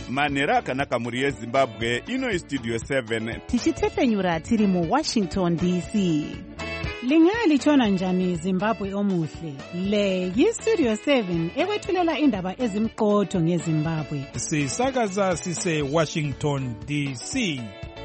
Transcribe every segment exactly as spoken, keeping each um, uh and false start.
manhero akanaka mhuri yezimbabwe. Ino istudio seven tichitefenyura tiri muwashington D C. Lingalitshona njani Zimbabwe omuhle? Le yistudio seven ekwethulela indaba ezimqotho ngeZimbabwe. Sisakaza sise Washington D C.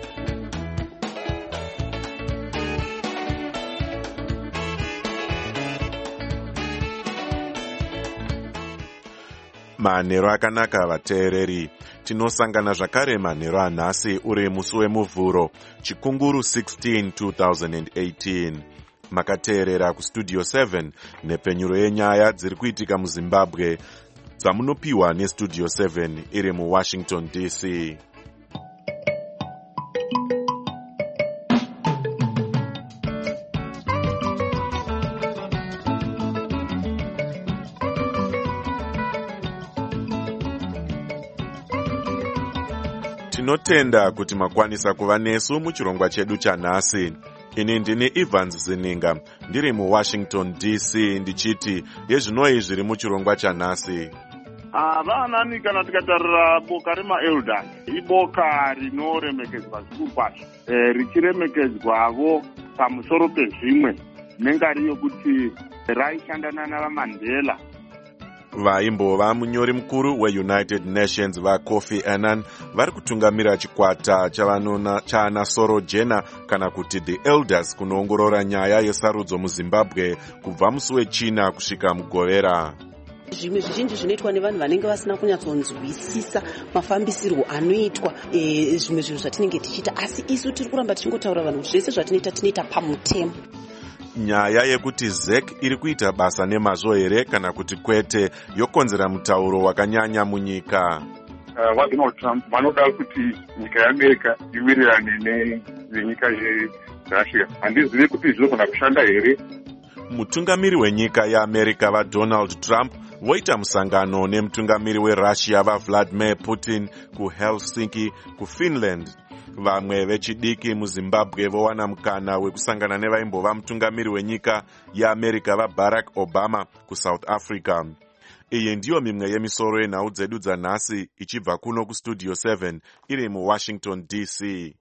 Manhero akanaka vateereri. Tinosangana zvakare manhero anhasi uri musi wemuvhuro chikunguru sixteen two thousand eighteen. Makateerera kustudio seven nepfenyuro yenyaya dziri kuitika muZimbabwe dzamunopiwa nestudio seven iri muWashington D C. Tinotenda kuti makwanisa kuva nesu muchirongwa chedu chanhasi. Ini ndini Evans Zininga, ndiri muWashington D C ndichiti yezvinoi zviri muchirongwa chanhasi. Vanani kana tikatarira boka remaelders, iboka rinoremekedzwa zvikuru kwazvo, richiremekedzwavo pamusoro pezvimwe nengari yokuti raishandana navaMandela. Vaimbova munyori mukuru weUnited Nations vaKofi Annan vari kutungamira chikwata chavanona chaana Soro Jena kana kuti the elders kunoongorora nyaya yesarudzo muZimbabwe kubva musi wechina kusvika mugovera. Zvimwe zvizhinji zvinoitwa nevanhu vanenge vasina kunyatsonzwisisa mafambisirwo anoitwa e, zvimwe zvinhu zvatinenge tichiita, asi isu tiri kuramba tichingotaura vanhu zvese zvatinoita tinoita pamutemo. Nyaya yekuti Z E C iri kuita basa nemazvo here kana kuti kwete yokonzera mutauro wakanyanya munyika. Uh, vaDonald Trump vanoda kuti nyika yeAmerica iwirirane nenyika yeRussia. Handizivi kuti zvinogona kushanda here. Mutungamiri wenyika yeAmerica vaDonald Trump voita musangano nemutungamiri weRussia vaVladimir Putin kuHelsinki kuFinland. Vamwe vechidiki muZimbabwe vowana mukana wekusangana nevaimbova mutungamiri wenyika yeAmerica vaBarack Obama kuSouth Africa. Iyi ndiyo mimwe yemisoro yenhau dzedu dzanhasi ichibva kuno kustudio seven iri muWashington D C.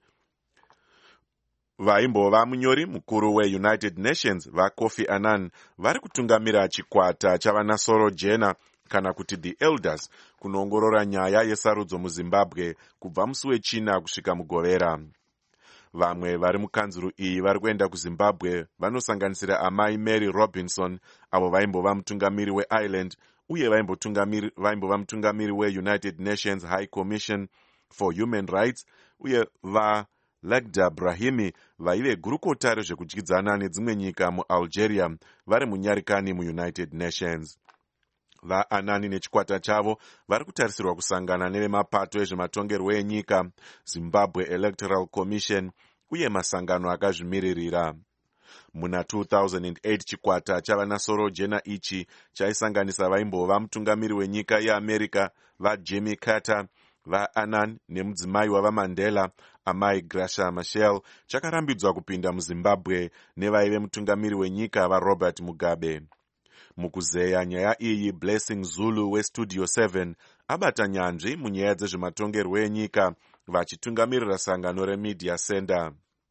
Vaimbova munyori mukuru weUnited Nations vaKofi Annan vari kutungamira chikwata chavana Soro Jena kana kuti the elders kunoongorora nyaya yesarudzo muZimbabwe kubva musi wechina kusvika mugovera. Vamwe vari mukanzuru iyi vari kuenda kuZimbabwe vanosanganisira amai Mary Robinson avo vaimbova mutungamiri weIreland uye vaimbova mutungamiri weUnited Nations High Commission for Human Rights uye va Legda Brahimi vaive gurukota rezvekudyidzana nedzimwe nyika muAlgeria vari munyarikani muUnited Nations. VaAnani nechikwata chavo vari kutarisirwa kusangana nevemapato ezvematongerwo enyika, Zimbabwe Electoral Commission uye masangano akazvimiririra. Muna two thousand eight chikwata chavana Soro Jena ichi chaisanganisa vaimbova mutungamiri wenyika yeAmerica vaJimmy Carter, vaAnnan nemudzimai wavaMandela amai Graça Machel chakarambidzwa kupinda muZimbabwe nevaive mutungamiri wenyika vaRobert Mugabe. Mukuzeya nyaya iyi Blessing Zulu westudio seven abata nyanzvi munyaya dzezvematongerwo enyika vachitungamirira sangano reMedia Center.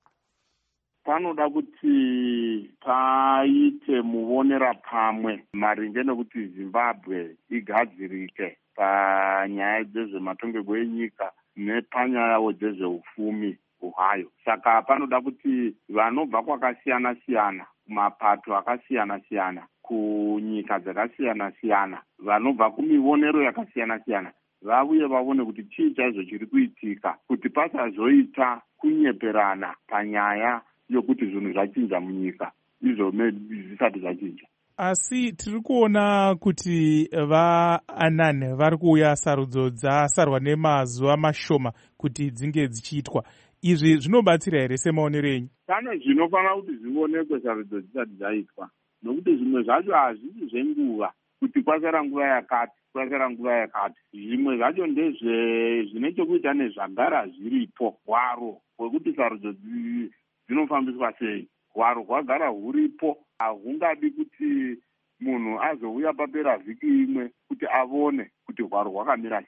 Panoda kuti paite muonera pamwe maringe nekuti Zimbabwe igadzirike panyaya dzezvematongerwo enyika nepanyayawo dzezveufumi hwayo. Saka panoda kuti vanobva kwakasiyana siyana kumapato akasiyana siyana kunyika dzakasiyana siyana vanobva kumionero yakasiyana siyana vauye vaone kuti chii chaizvo chiri kuitika kuti pasazoita kunyeperana panyaya yokuti zvinhu zvachinja munyika izvo zvisati zvachinja. Asi tiri kuona kuti vaAnnan vari kuuya sarudzo dzasarwa nemazuva mashoma kuti dzinge dzichiitwa. Izvi zvinobatsira here semaonero enyu? Pane zvinofanira kuti zvionekwe sarudzo dzisati dzaitwa, nokuti zvimwe zvacho hazvisi zvenguva kuti kwasara nguva yakati kwasara nguva yakati. Zvimwe zvacho ndezve zvine chekuita nezvagara zviripo, hwaro hwekuti sarudzo dzinofambiswa sei. Hwaro hwagara huripo, hahungadi kuti munhu azouya papera vhiki imwe kuti avone kuti hwaro hwakamira sei.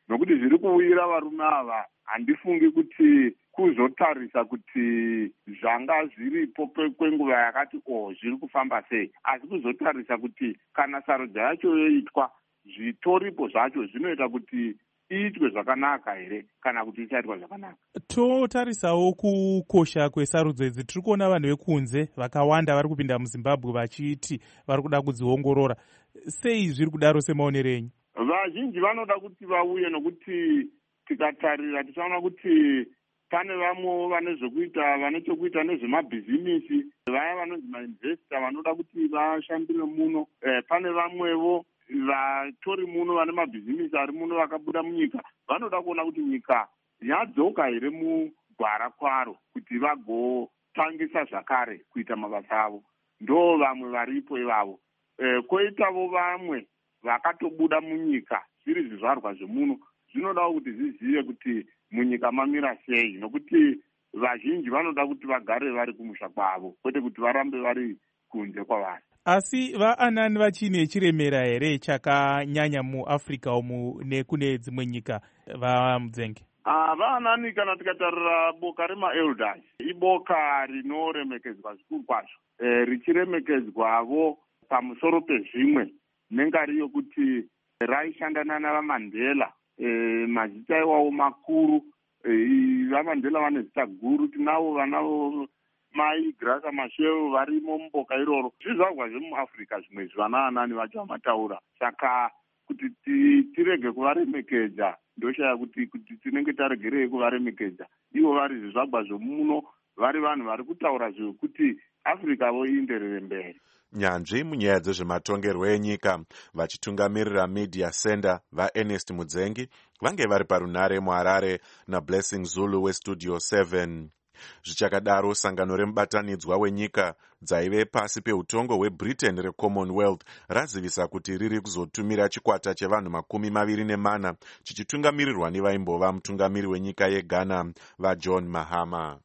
nokuti zviri kuwira varume ava handifungi kuti kuzotarisa kuti zvanga zviripo kwenguva yakati o zviri kufamba sei, asi kuzotarisa kuti kana sarudzo yacho yoitwa zvitoripo zvacho zvinoita kuti iitwe zvakanaka here kana kuti isaitwa zvakanaka. Totarisawo kukosha kwesarudzo idzi. Tiri kuona vanhu vekunze vakawanda vari kupinda muZimbabwe vachiti vari kuda kudziongorora. Sei zviri kudaro semaonero enyu? Vazhinji vanoda kuti vauye, nokuti tikatarira tichaona kuti pane vamwe vane zvokuita vane chokuita nezvemabhizimisi, vaya vanonzi mainvesta vanoda kuti vashandire muno. E, pane vamwevo vatori muno vane mabhizimisi ari muno vakabuda munyika, vanoda kuona kuti nyika yadzoka here mugwara kwaro kuti vagotangisa zvakare kuita mabasa avo. Ndo vamwe varipo ivavo. E, koitavo vamwe vakatobuda munyika zviri zvizvarwa zvemuno, zvinoda kuti zvizive kuti munyika mamira sei, nokuti vazhinji vanoda kuti vagare vari kumusha kwavo kwete kuti varambe vari kunze kwavari. Asi vaanani vachine chiremera here chakanyanya muAfrica umu nekune dzimwe nyika vaMudzenge? Ah, vaanani kana tikatarira boka remaelders iboka rinoremekedzwa zvikuru kwazvo, e, richiremekedzwavo pamusoro pezvimwe nengariyo kuti raishandana navaMandela. E, mazita iwawo makuru. E, vaMandela vane zita guru, tinavo vanavo mai Graca Machel varimo muboka iroro. Zvizvarwa zvemuAfrica zvimwe zvanaanani vacho vamataura. Saka kuti tirege kuvaremekedza ndoshaya kuti kuti tinenge taregerei kuvaremekedza. Ivo vari zvizvarwa zvemuno, vari vanhu vari kutaura zvekuti Africa voienderere mberi. Nyanzvi munyaya dzezvematongerwo enyika vachitungamirira Media Center vaErnest Mudzengi vange vari parunare muHarare naBlessing Zulu weStudio seven. Zvichakadaro, sangano remubatanidzwa wenyika dzaive pasi peutongo hweBritain reCommonwealth razivisa kuti riri kuzotumira chikwata chevanhu makumi maviri nemana chichitungamirirwa nevaimbova mutungamiri wenyika yeGhana vaJohn Mahama.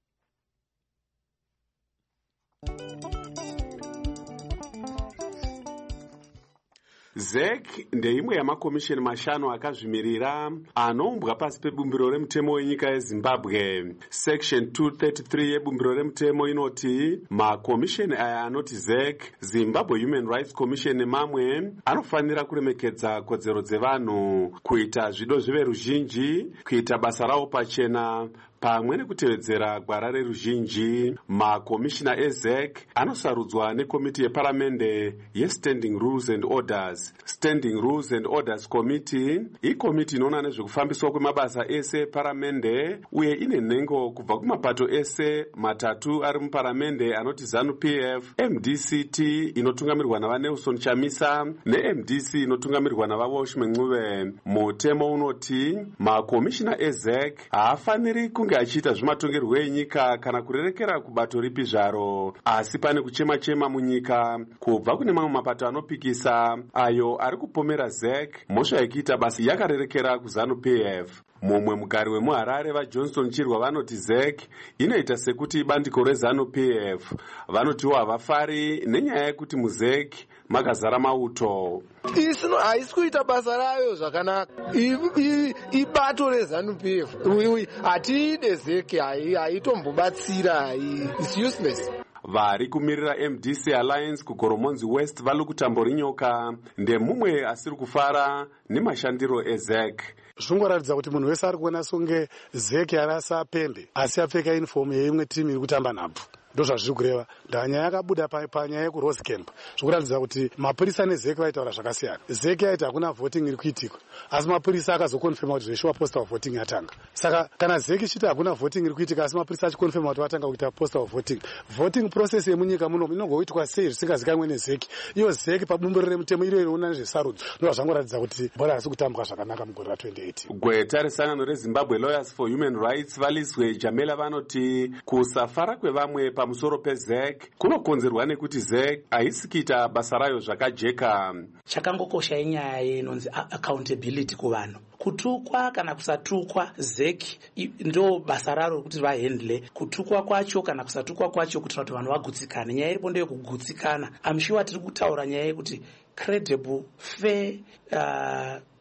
Z E C ndeimwe yamakomisheni mashanu akazvimirira anoumbwa pasi pebumbiro remutemo wenyika yeZimbabwe. Section two thirty-three yebumbiro remutemo inoti makomisheni aya anoti Z E C, Zimbabwe Human Rights Commission nemamwe anofanira kuremekedza kodzero dzevanhu, kuita zvido zvive ruzhinji, kuita basa rawo pachena pamwe nekutevedzera gwara reruzhinji. Makomishina eZ E C anosarudzwa nekomiti yeparamende yeStanding Rules and Orders. Standing Rules and Orders Committee ikomiti inoona nezvekufambiswa kwemabasa ese eparamende uye ine nhengo kubva kumapato ese matatu ari muparamende anoti ZANU-P F, M D C T inotungamirirwa navaNelson Chamisa neM D C inotungamirirwa navaWalsh Mengcuve. Mutemo unoti makomishina eZ E C haafaniri kunge achiita zvematongerwo enyika kana kurerekera kubato ripi zvaro, asi pane kuchema-chema munyika kubva kune mamwe mapato anopikisa ayo ari kupomera Z E C mhosva yekuita basa yakarerekera kuZANU-P F. Mumwe mugari wemuHarare vaJohnson Chirwa vanoti Z E C inoita sekuti bandiko reZANU-P F. Vanotiwo havafari nenyaya yekuti muZ E C makazara mauto. Isino haisi kuita basa rayo zvakanaka. Ibato reZANU-P F. Hatiide Z E C haitombobatsira, it's useless. Vari kumirira M D C Alliance kuGoromonzi West vali kutamborinyoka ndemumwe asiri kufara nemashandiro eZ E C. Zvongoratidza kuti munhu wese ari kuona songe Z E C yarasa pembe asi apfeka uniform yeimwe timu iri kutamba nhabvu. Ndo zvazviri kureva. Ndanya yakabuda panyaya yekurose camp zvokuratidza kuti mapurisa neZ E C vaitaura zvakasiyana. Z E C yaiti hakuna voting iri kuitika, asi mapurisa akazokonfirma kuti zveshuwa postal voting yatanga. Saka kana Z E C ichiti hakuna voting iri kuitika asi mapurisa achikonfirma kuti vatanga kuita postal voting, voting process yemunyika muno inongoitwa sei zvisingazikamwe neZ E C? Iyo Z E C pabumbiro remutemo iro inoona nezvesarudzo ndo zvazvangoratidza kuti bhora rasi kutambwa zvakanaka mugore ra twenty eighteen. Gweta resangano reZimbabwe Lawyers for Human Rights valizwe Jamela vanoti kusafara kwevamwe pamusoro peZ E C kunokonzerwa nekuti Z E C haisi kuita basa rayo zvakajeka. Chakangokosha inyaya inonzi accountability kuvanhu. Kutukwa kana kusatukwa Z E C ndo basa raro kuti vahendle. Kutukwa kwacho kana kusatukwa kwacho kuti vanhu vagutsikane. Nyaya iripo ndeyo kugutsikana. I'm sure tiri kutaura nyaya yekuti credible, fair, uh,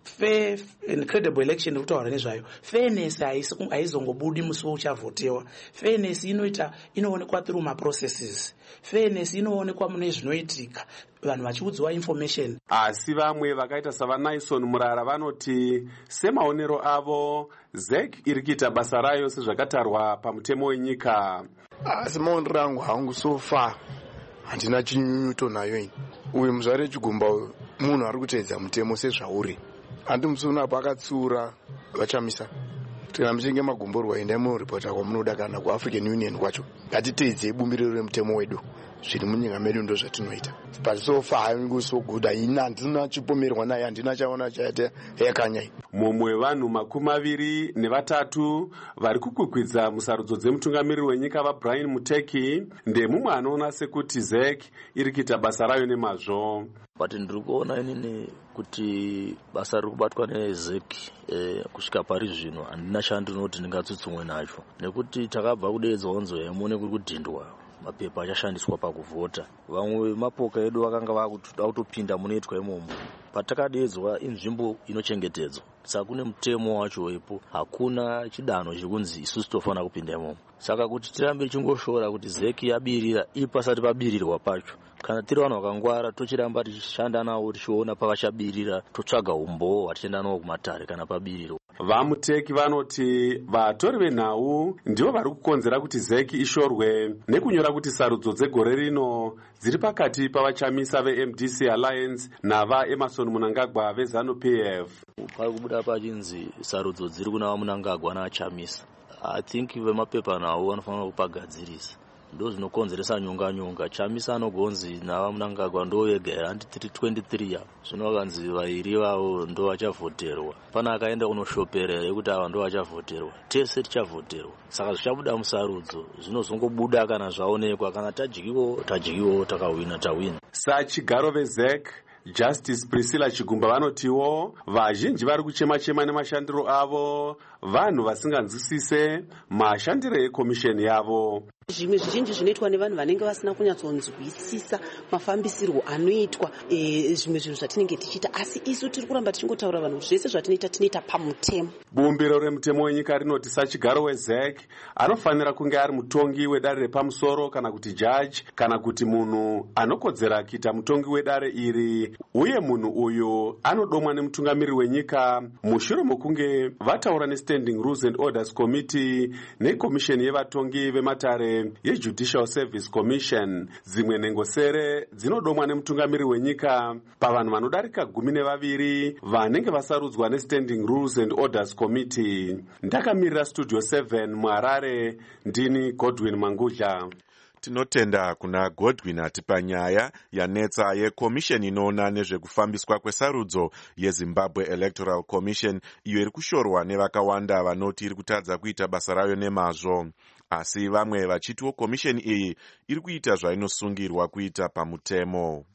fair and credible election kutaura nezvayo. Fairness haizongobudi musi uchavhotewa. Fairness inoita inoonekwa through maprocesses. Fairness inoonekwa mune zvinoitika vanhu vachiudzwa information. Asi vamwe vakaita savanayison Murara vanoti semaonero avo Z E C iri kuita basa rayo sezvakatarwa pamutemo wenyika. Asi maonero angu hangu so far handina chinyunyuto nayo ini. Uyu muzvare Chigumba munhu ari kuteedza mutemo sezvauri. Handi musuna apa akatsiura vachamisa. Kana muchinge magomborwa endai munoripota kwamunoda kana kuAfrican Union kwacho. Ngatiteedzei bumbiro remutemo wedu. Zviri munyika medu ndo zvatinoita. But so far I'm so good. Ina handina chipomerwa naye handina chaona chaita yakanyai. Mumwe vanhu makumi maviri nevatatu vari kukwikwidzwa musarudzo dzemutungamiriri wenyika vaBrian Muteki ndemumwe anoona sekuti Z E C iri kuita basa rayo nemazvo. But ndiri kuona inini kuti basa riri kubatwa neZ E C eh, kusvika pari zvino handina chandinoti ndingatsutsumwe nacho nekuti takabva kudeedzwa onzo yemune kuri kudhindwa mapepa achashandiswa pakuvhota. Vamwe mapoka edu vakanga vakuda kutopinda munoitwa imomo. Patakadeedzwa inzvimbo inochengetedzwa. Saka kune mutemo wacho ipo hakuna chidanho chikunzi isusu tofanira kupinda imomo. Saka kuti tirambe chingoshora kuti Z E C yabirira ipasati pabirirwa pacho. Kana tiri vanhu vakangwara tochiramba tichishanda nawo tichiona pakachabirira totsvaga umbo hwatienda nawo kumatare kana pabirirwa. VaMuteki vanoti vatori venhau ndivo vari kukonzera kuti Z E C ishorwe nekunyora kuti sarudzo dzegore rino dziri pakati pavachamisa veM D C Alliance navaEmmerson Mnangagwa veZANU P F. Pari kubuda pachinzi sarudzo dziri kuna vaMnangagwa naachamisa. I think vemapepa nawo vanofanira kupagadzirisa. Ndo zvinokonzeresa nyonga nyonga. Chamisa anogonzi navaMnangagwa ndo vega handi twenty-three ya. Zvino vakanzi vairi vavo ndo vachavhoterwa. Pana akaenda kunoshoperera yekuti ava ndo vachavhoterwa. Tese tichavhoterwa. Saka zvichabuda musarudzo zvinozongobuda kana zvaonekwa kana tajikiwo tajikiwo takawina tawina. Sachigaro veZ E C Justice Priscilla Chigumba vanotiwo vazhinji vari kuchema-chema nemashandiro avo vanhu vasinganzwisise mashandiro ekomisheni yavo. Zvimwe zvizhinji zvinoitwa nevanhu vanenge vasina kunyatsonzwisisa mafambisirwo anoitwa e, zvimwe zvinhu zvatinenge tichiita asi isu tiri kuramba tichingotaura vanhu zvese zvatinoita tinoita pamutemo. Bumbiro remutemo wenyika rinoti sachigaro weZ E C anofanira kunge ari mutongi wedare repamusoro kana kuti jaji kana kuti munhu anokodzera kuita mutongi wedare iri uye munhu uyu anodomwa nemutungamiriri wenyika mushure mokunge vataura neStanding Rules and Orders Committee nekomisheni yevatongi vematare yeJudicial Service Commission. Dzimwe nhengosere dzinodomwa nemutungamiriri wenyika pavanhu vanodarika gumi nevaviri vanenge vasarudzwa neStanding Rules and Orders Committee. Ndakamirira Studio seven muHarare ndini Godwin Mangudla. Tinotenda kuna Godwin atipa nyaya yanetsa yekomisheni inoona nezvekufambiswa kwesarudzo yeZimbabwe Electoral Commission iyo iri kushorwa nevakawanda vanoti iri kutadza kuita basa rayo nemazvo. Asi vamwe vachitiwo komisheni iyi iri kuita zvainosungirwa kuita pamutemo.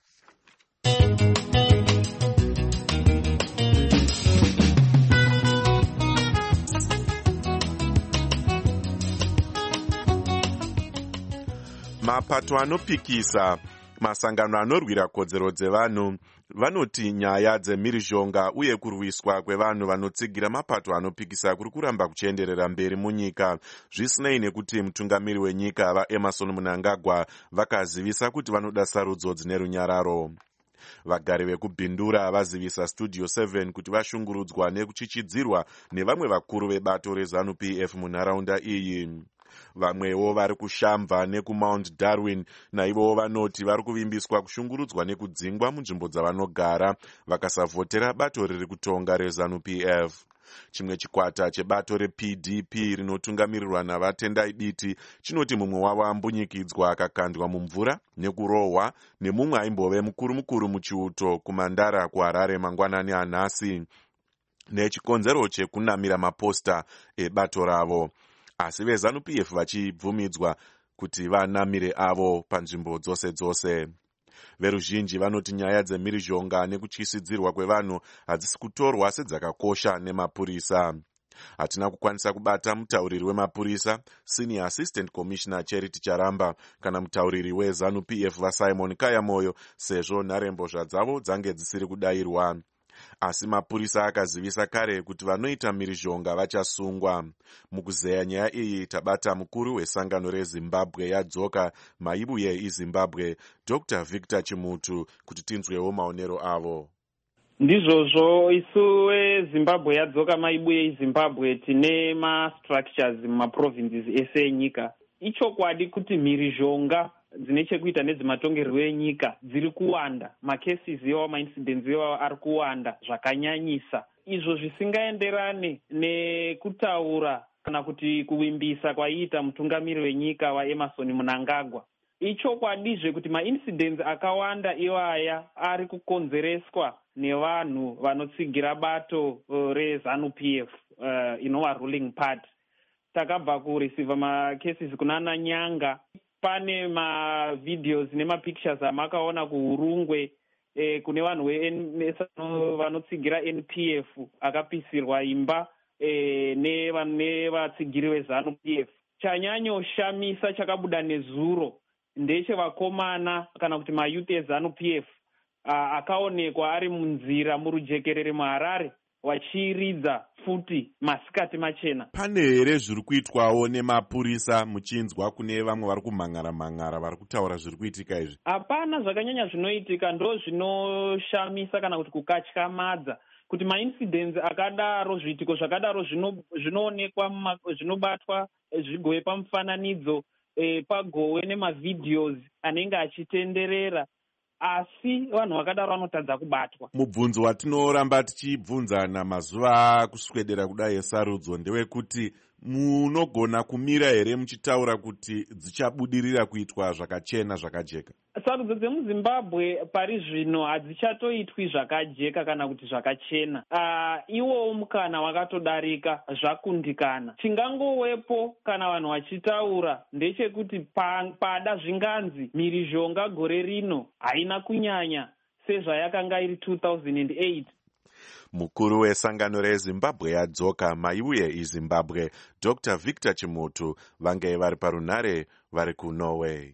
Mapato anopikisa masangano anorwira kodzero dzevanhu vanoti nyaya dzemhirizhonga uye kurwiswa kwevanhu vanotsigira mapato anopikisa kuri kuramba kuchienderera mberi munyika zvisinei nekuti mutungamiri wenyika vaEmmerson Mnangagwa vakazivisa kuti vanoda sarudzo dzine runyararo. Vagari vekubhindura vazivisa Studio seven kuti vashungurudzwa nekuchichidzirwa nevamwe vakuru vebato reZANU P F munharaunda iyi. Vamwewo vari kushamva nekuMount Darwin naivowo vanoti vari kuvimbiswa kushungurudzwa nekudzingwa munzvimbo dzavanogara vakasavhotera bato riri kutonga reZANU P F. Chimwe chikwata chebato reP D P rinotungamirirwa navatendai diti chinoti mumwe wavo ambunyikidzwa akakandwa mumvura nekurohwa nemumwe aimbove mukuru mukuru muchiuto kuMandara kuHarare mangwanani anhasi nechikonzero chekunamira maposta ebato ravo. Asi veZANU P F vachibvumidzwa kuti vanamire avo panzvimbo dzose dzose. Veruzhinji vanoti nyaya dzemhirizhonga nekutyisidzirwa kwevanhu hadzisi kutorwa sedzakakosha nemapurisa. Hatina kukwanisa kubata mutauriri wemapurisa Senior Assistant Commissioner Charity Charamba kana mutauriri weZANU P F vaSimon Kayamoyo sezvo nharembozha dzavo dzange dzisiri kudayirwa. asi mapurisa akazivisa kare kuti vanoita mhirizhonga vachasungwa. Mukuzeya nyaya iyi tabata mukuru wesangano rezimbabwe yadzoka maibuye izimbabwe Doctor Victor Chimutu kuti tinzwewo maonero avo. Ndizvozvo isu wezimbabwe yadzoka maibuye izimbabwe tine mastructures mumaprovinces ese enyika. Ichokwadi kuti mhirizhonga dzine chekuita nedzematongerwo enyika dziri kuwanda, macases iwawo maincidents iwawo ari kuwanda zvakanyanyisa, izvo zvisingaenderane nekutaura kana kuti kuvimbisa kwaiita mutungamiri wenyika waEmerson Mnangagwa. Ichokwadizve kuti maincidents akawanda iwaya ari kukonzereswa nevanhu vanotsigira bato uh, reZANU P F uh, inova ruling party. Takabva kureceiva macases kunana Nyanga. Pane mavideos nemapictures amakaona kuhurungwe eh, kune vanhu vanotsigira N P F akapisirwa imba eh, nevatsigiri veZANU P F. Chanyanyoshamisa chakabuda nezuro ndechevakomana kana kuti mayuth eZANU P F uh, akaonekwa ari munzira murujekerere muHarare wachiridza futi masikati machena. Pane here zviri kuitwawo nemapurisa muchinzwa kune vamwe vari kumhangara mhangara vari kutaura zviri kuitika izvi? Hapana zvakanyanya zvinoitika, ndo zvinoshamisa kana kuti kukatyamadza kuti maincidents akadaro, zviitiko zvakadaro zvinoonekwa zvinobatwa zvigowe pamufananidzo eh, pagowe nemavideos anenge achitenderera, asi vanhu vakadaro vanotadza kubatwa. Mubvunzo watinoramba tichibvunzana mazuva kuswedera kudai esarudzo ndewekuti munogona kumira here muchitaura kuti dzichabudirira kuitwa zvakachena zvakajeka? Sarudzo dzemuzimbabwe pari zvino hadzichatoitwi zvakajeka kana kuti zvakachena. Uh, iwowo mukana wakatodarika, zvakundikana. Chingangowepo kana vanhu vachitaura ndechekuti pa, pada zvinganzi mhirizhonga gore rino haina kunyanya sezvayakanga iri two thousand eight. Mukuru wesangano rezimbabwe yadzoka maibuye izimbabwe Doctor Victor Chimutu vange vari parunare vari kuNorway.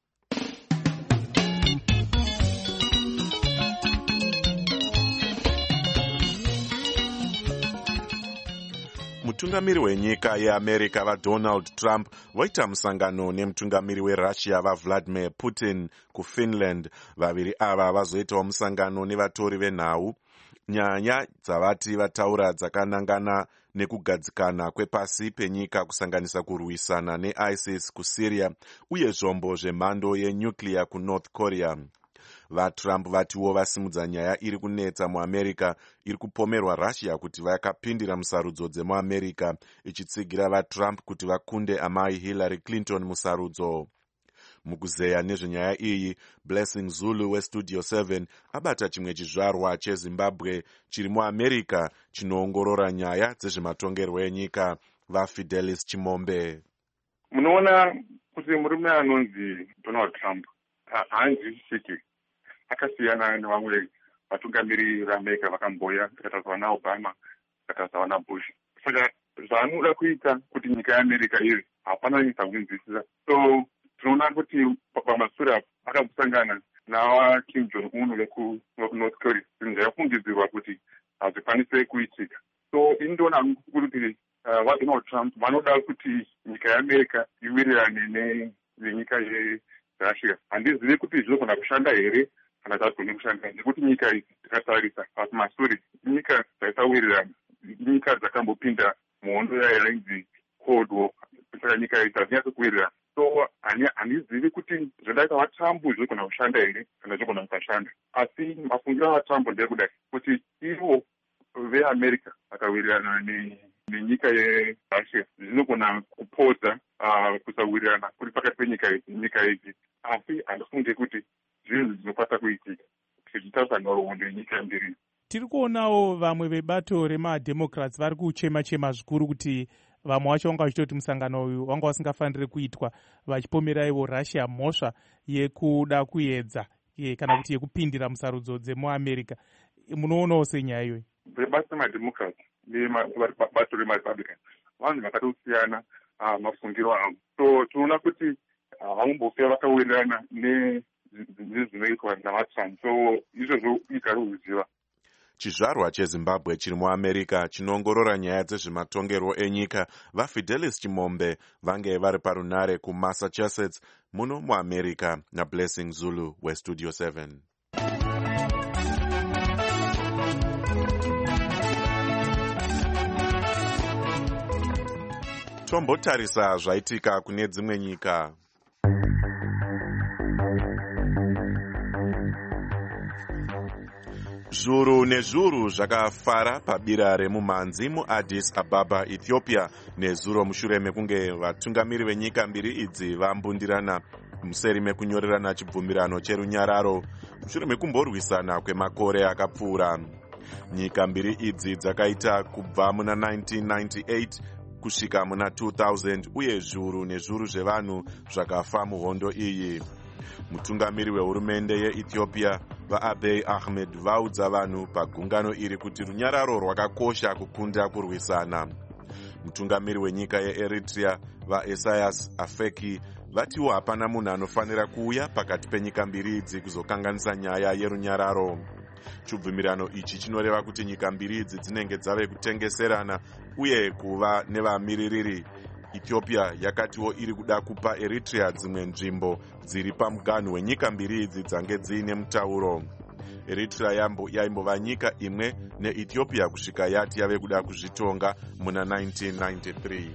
Mutungamiri wenyika yeAmerica vaDonald Trump vaita musangano nemutungamiri weRussia vaVladimir Putin kuFinland. Vaviri ava vazoitawo musangano nevatori venhau. Nyaya dzavati vataura dzakanangana nekugadzikana kwepasi penyika kusanganisa kurwisana neISIS kuSyria uye zvombo zvemhando yenyuclear kuNorth Korea. VaTrump vatiwo vasimudza nyaya iri kunetsa muAmerica iri kupomerwa Russia kuti vakapindira musarudzo dzemuAmerica ichitsigira vaTrump kuti vakunde amai Hillary Clinton musarudzo. Mukuzeya nezvenyaya iyi, Blessing Zulu weStudio seven abata chimwe chizvarwa cheZimbabwe chiri muAmerica chinoongorora nyaya dzezvematongerwo enyika, vaFidelis Chimombe. Munoona kuti murume anonzi Donald Trump haanzwisisiki, akasiyana nevamwe vatungamiri veAmerica vakamboya, takataurwa naObama, takataurwa naBush. Saka zvaanoda kuita kuti nyika yeAmerica iri hapana nyika kunzwisisa. So tinoona kuti pamasura akasangana nawa Kim Jong-un wekuNorth Korea, zvayafungidzirwa kuti hazvikwanise kuitika. So indoona kuti vaDonald Trump vanoda kuti nyika yeAmerica iwirirane nenyika yeRussia. Handizivi kuti zvinogona kushanda here kana zvagone kushanda, nekuti nyika idzi tikatarisa pamasure nyika dzaisawirirana, nyika dzakambopinda muhondo yainzi Cold War, saka nyika idzi hadzinyatso kuwirirana. So handizivi kuti zvodaita vaTrump zvinogona kushanda here kana zvinogona kusashanda, asi mafungiro avaTrump ndekudai kuti ivo veAmerica vakawirirana nenyika yeRussia zvinogona kupodza uh, kusawirirana kuri pakati penyika idzi nyika idzi, asi handifunge kuti zvinhu zvinokwanisa kuitika zvichitaura nhoroondo yenyika mbiri. Tiri kuonawo vamwe vebato remademocrats vari kuchema chema zvikuru kuti vamwe vacho vanga vachitoti musangano uyu wanga wasingafaniri kuitwa, vachipomera ivo Russia mhosva yekuda kuedza kana kuti yekupindira musarudzo dzemuAmerica. Munoonawo senyaya iyoyi? Vebato remademocrats nebato remarepublican vanhu vakatosiyana mafungiro avo. So tinoona kuti havambofira vakawirirana nezvinoitwa navaTrump. So izvozvo nyika iri kuziva. chizvarwa chezimbabwe chiri muamerica chinoongorora nyaya dzezvematongerwo enyika vafidelis chimombe vange vari parunare kumassachusetts muno muamerica nablessing zulu westudio seven. Tombotarisa zvaitika kune dzimwe nyika. Zviuru nezviuru zvakafara pabira remumhanzi muAddis Ababa, Ethiopia nezuro mushure mekunge vatungamiri venyika mbiri idzi vambundirana museri mekunyorerana chibvumirano cherunyararo mushure mekumborwisana kwemakore akapfuura. Nyika mbiri idzi dzakaita kubva muna nineteen ninety-eight kusvika muna two thousand uye zviuru nezviuru zvevanhu zvakafa muhondo iyi. Mutungamiri wehurumende yeEthiopia vaAbiy Ahmed vaudza vanhu pagungano iri kuti runyararo rwakakosha kukunda kurwisana. Mutungamiri wenyika yeEritrea vaEsaias Afeki vatiwo hapana munhu anofanira kuuya pakati penyika mbiri idzi kuzokanganisa nyaya yerunyararo. Chibvumirano ichi chinoreva kuti nyika mbiri idzi dzinenge dzave kutengeserana uye kuva nevamiririri. Ethiopia yakatiwo iri kuda kupa Eritrea dzimwe nzvimbo dziri pamuganhu wenyika mbiri idzi dzange dziine mutauro. Eritrea yaimbova nyika imwe neEthiopia kusvika yati yave kuda kuzvitonga muna nineteen ninety-three.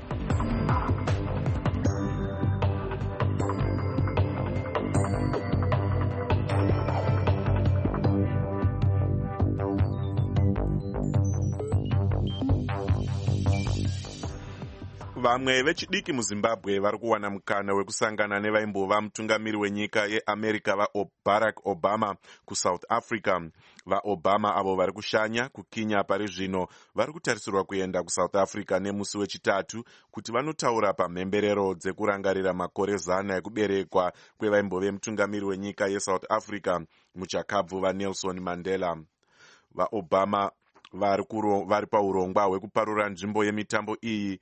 Vamwe vechidiki muZimbabwe vari kuwana mukana wekusangana nevaimbova mutungamiri wenyika yeAmerica vaBarack Obama kuSouth Africa. VaObama avo vari kushanya kukinya pari zvino vari kutarisirwa kuenda kuSouth Africa nemusi wechitatu kuti vanotaura pamhemberero dzekurangarira makore zana ekuberekwa kwevaimbove mutungamiri wenyika yeSouth Africa muchakabvu vaNelson Mandela. VaObama vari vari paurongwa hwekuparura nzvimbo yemitambo iyi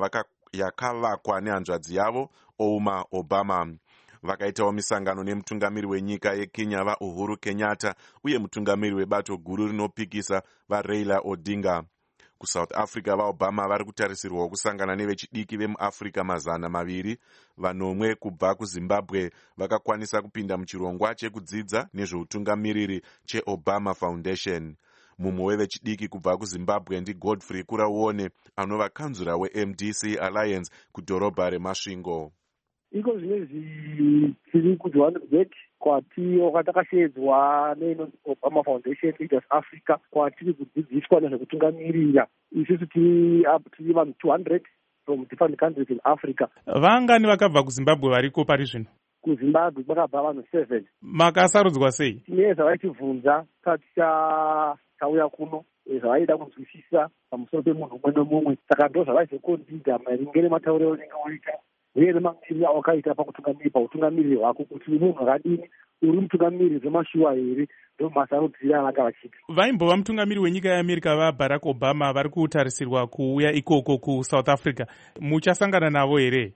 yakavakwa nehanzvadzi yavo Ouma Obama. Vakaitawo misangano nemutungamiri wenyika yeKenya vaUhuru Kenyatta uye mutungamiri webato guru rinopikisa vaRaila Odinga. KuSouth Africa vaObama vari kutarisirwawo kusangana nevechidiki vemuAfrica mazana maviri. Vanomwe kubva kuZimbabwe vakakwanisa kupinda muchirongwa chekudzidza nezveutungamiriri cheObama Foundation. Mumwe wevechidiki kubva kuZimbabwe ndiGodfrey Kurauone anova kanzura weM D C Alliance kudhorobha reMasvingo. Iko zvinezvi tiri kuJohannesburg kwatiyo kwatakashedzwa neObama Foundation Leaders Africa kwatiri kudzidziswa nezvekutungamirira. Isusu tiri vanhu two hundred from different countries in Africa. Vangani vakabva kuZimbabwe variko pari zvino? KuZimbabwe kwakabva vanhu seven. Makasarudzwa sei? Tine zvavaitibvunza taticha tauya kuno zvavaida kunzwisisa pamusoro pemunhu umwe nomumwe, saka ndo zvavaizokondida maringe nematauriro anenge waita uye nemamiriro awakaita pakutungamiri pautungamiri hwako kuti munhu akadini, uri mutungamiri zvemashuwa here, ndo masarudziro avanga vachiita. Vaimbova mutungamiri wenyika yeAmerica vaBarack Obama vari kutarisirwa kuuya ikoko kuSouth Africa, muchasangana navo here?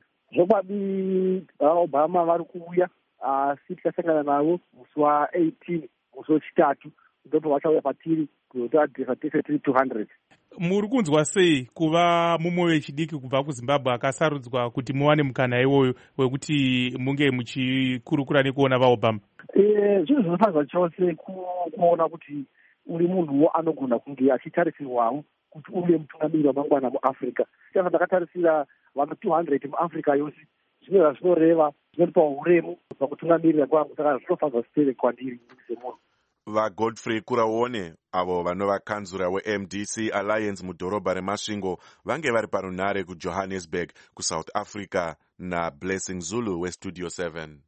Zvokwadi vaObama vari kuuya, asi tichasangana navo musi wa-eighteen musi wechitatu ndipo vachauya patiri kuzotaadhisa tese tiri two hundred. Muri kunzwa sei kuva mumwe wechidiki kubva kuZimbabwe akasarudzwa kuti muwane mukana iwoyo wekuti munge muchikurukura nekuona vaObama? Eh, zvinhu zvinofadza chose kuona kuti uri munhuwo anogona kunge achitarisirwawo kuti uve mutungamiri wamangwana muAfrica. Saka ndakatarisira vanhu two hundred muAfrica yose, zvino zvinoreva zvinotipa uremu pakutungamirira kwangu, saka zvinofadza zviteve kwandiri semunhu. VaGodfrey Kurauone avo vanova kanzura weM D C Alliance mudhorobha reMasvingo vange vari parunare kuJohannesburg kuSouth Africa naBlessing Zulu weStudio seven.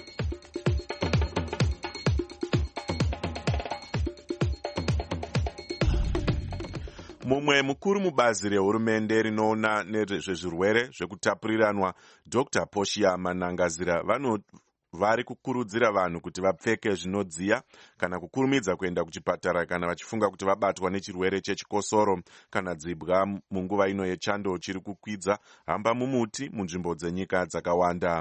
Mumwe mukuru mubazi rehurumende rinoona nezvezvirwere zvekutapuriranwa Doctor Portia Manangazira vano vari kukurudzira vanhu kuti vapfeke zvinodziya kana kukurumidza kuenda kuchipatara kana vachifunga kuti vabatwa nechirwere chechikosoro kana dzibwa munguva ino yechando chiri kukwidza hamba mumuti munzvimbo dzenyika dzakawanda.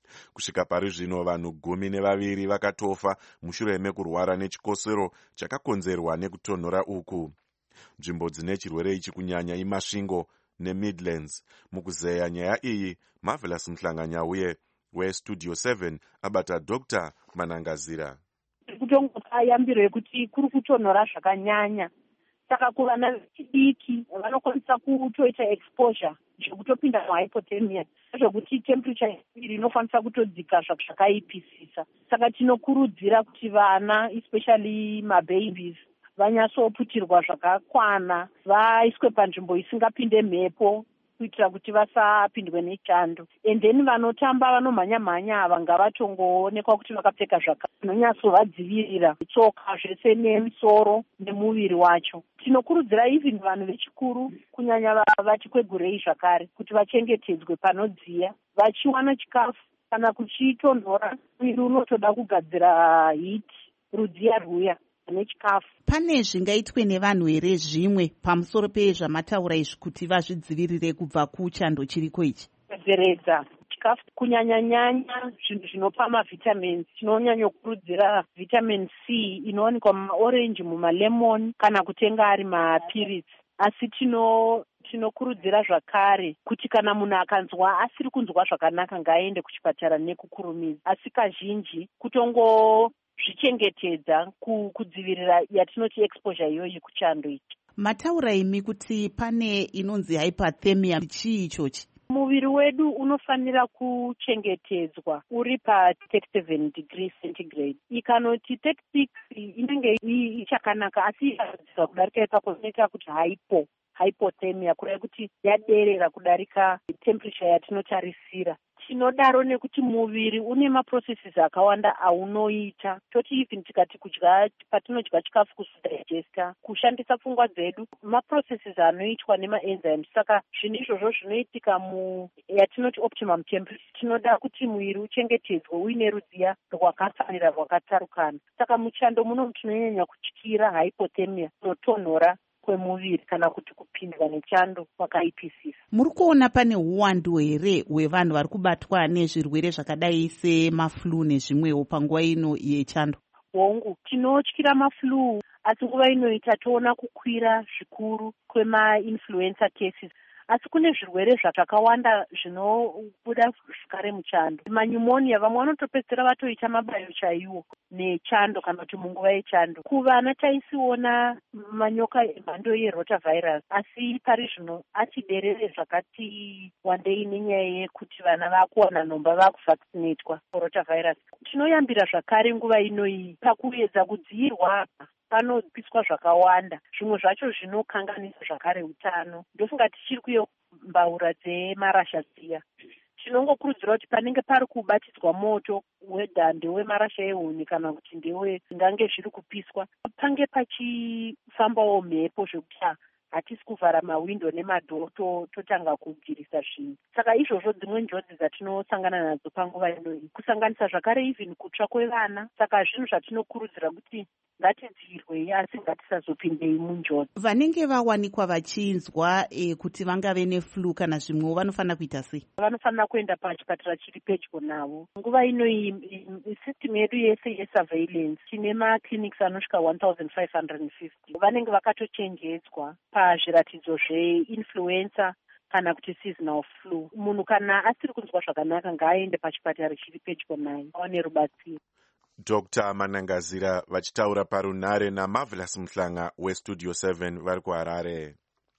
kusvika pari zvino vanhu gumi nevaviri vakatofa mushure mekurwara nechikosoro chakakonzerwa nekutonhora uku. Nzvimbo dzine chirwere ichi kunyanya imasvingo neMidlands. Mukuzeya nyaya iyi, Marvelous Mhlanganyauye weStudio seven abata Doctor Manangazira. Kutongopayambiro yekuti kuri kutonhora zvakanyanya, saka kuvana vechidiki vanokwanisa kutoita exposure zvekutopinda muhypothermia, zvekuti temperature iri inokwanisa kutodzika zvakaipisisa. Saka tinokurudzira kuti vana, especially mababies, vanyatsoputirwa zvakakwana, vaiswe panzvimbo isingapinde mhepo kuitira kuti vasapindwe nechando. And then vanotamba vanomhanya-mhanya ava ngavatongoonekwa kuti vakapfeka zvinonyatsovadzivirira tsoka zvese nemusoro nemuviri wacho. Tinokurudzira even vanhu vechikuru kunyanya vachikwegurei zvakare kuti vachengetedzwe panodziya, vachiwana chikafu kana kuchitonhora mwiri unotoda kugadzira hiti, rudziya rwuya nechikafu. Pane zvingaitwe nevanhu here zvimwe pamusoro pezvamataura izvi kuti vazvidzivirire kubva kuchando chiriko ichi? Kudzeredza chikafu kunyanya-nyanya zvinhu zvinopa mavitamins. Tinonyanyokurudzira vitamin C inowanikwa mumaorenji, mumalemon kana kutenga ari mapirits. Asi tino tinokurudzira zvakare kuti kana munhu akanzwa asiri kunzwa zvakanaka ngaaende kuchipatara nekukurumidza. Asi kazhinji kutongo zvichengetedza kudzivirira yatinoti exposure iyoyi kuchando ichi. Mataura imi kuti pane inonzi hypothermia, chii ichochi? Muviri wedu unofanira kuchengetedzwa uri pa thirty-seven degrees centigrade. Ikanoti thirty-six inenge ichakanaka, asi ikadzika kudarika ipapo zvinoita kuti hypo hypothermia, kureva kuti yaderera kudarika temperature yatinotarisira. Tinodaro nekuti muviri une maprocesses akawanda aunoita. Toti even tikati kudya, patinodya chikafu kudigesta, kushandisa pfungwa dzedu, maprocesses anoitwa nemaenzymes. Saka zvinhu izvozvo zvinoitika mu yatinoti optimum temperature. Tinoda kuti muviri uchengetedzwe uine rudziya rwakafanira rwakatarukana. Saka muchando muno tinonyanya kutyira hypothermia, kutonhora kwemuviri kana kuti kupindwa nechando kwakaipisisa. Muri kuona pane uwandu here hwevanhu vari kubatwa nezvirwere zvakadai semaflu nezvimwewo panguva ino yechando? Hongu, tinotyira maflu, asi nguva inoita toona kukwira zvikuru kwema-influenza cases. Asi kune zvirwere zvakawanda zvinobuda zvakare muchando. Manyumonia, vamwe vanotopedzera vatoita mabayo chaiwo nechando kana kuti munguva yechando. Kuvana taisiona manyoka emhando yerotavirus, asi pari zvino atiderere zvakati wandei nenyaya yekuti vana vakuwana nhomba vakuvaccinatwa rotavirus. Tinoyambira zvakare nguva inoyi pakuedza kudzivirwa panopiswa zvakawanda, zvimwe zvacho zvinokanganisa zvakare utano. Ndofunga tichiri kuyombaura dzemarasha dziya. Tinongokurudzira kuti panenge pari kubatidzwa moto, wedha ndewemarasha ehuni kana kuti ndewe ngange zviri kupiswa, pange pachifambawo mhepo zvekuti hatisi kuvhara mawindo nemadhoo totanga kugirisa zvinhu. Saka izvozvo dzimwe njodzi dzatinosangana nadzo panguva inoyi, kusanganisa zvakare even kutsva kwevana. Saka zvinhu zvatinokurudzira kuti ngatidzivirwe, asi ngatisazopindei munjodzi. Vanenge vawanikwa vachinzwa e, kuti vangave neflu kana zvimwewo vanofanira kuita sei? Vanofanira kuenda pachipatara chiri pedyo navo. Nguva inoyi system yedu yese yesurveillance tine maclinics anosvika one thousand five hundred fifty. Vanenge vakatochenjedzwa pazviratidzo zveinfluenza kana kuti seasonal flu. Munhu kana asiri kunzwa zvakanaka ngaaende pachipatara chiri pedyo naye aone rubatsiro. Doctor Manangazira vachitaura parunare naMarvelous Mhlanga weStudio seven vari kuHarare.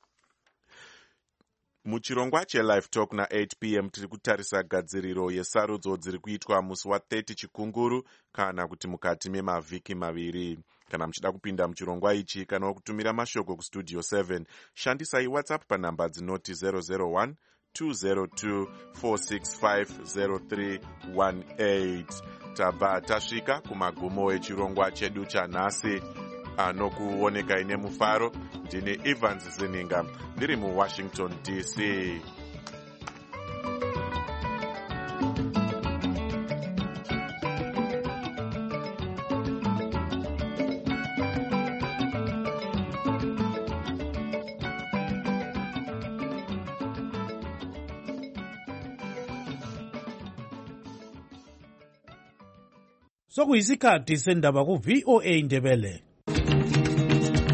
Muchirongwa cheLive Talk na-eight p m tiri kutarisa gadziriro yesarudzo dziri kuitwa musi wa-thirty chikunguru kana kuti mukati memavhiki maviri. Kana muchida kupinda muchirongwa ichi kana kutumira mashoko kuStudio seven, shandisai WhatsApp panhamba dzinoti zero zero one two zero two four six five zero three one eight. Tabva tasvika kumagumo echirongwa chedu chanhasi anokuoneka ine mufaro. Ndini Evans Zininga ndiri muWashington D C. sokuyisikhathi sendaba ku-V O A Ndebele.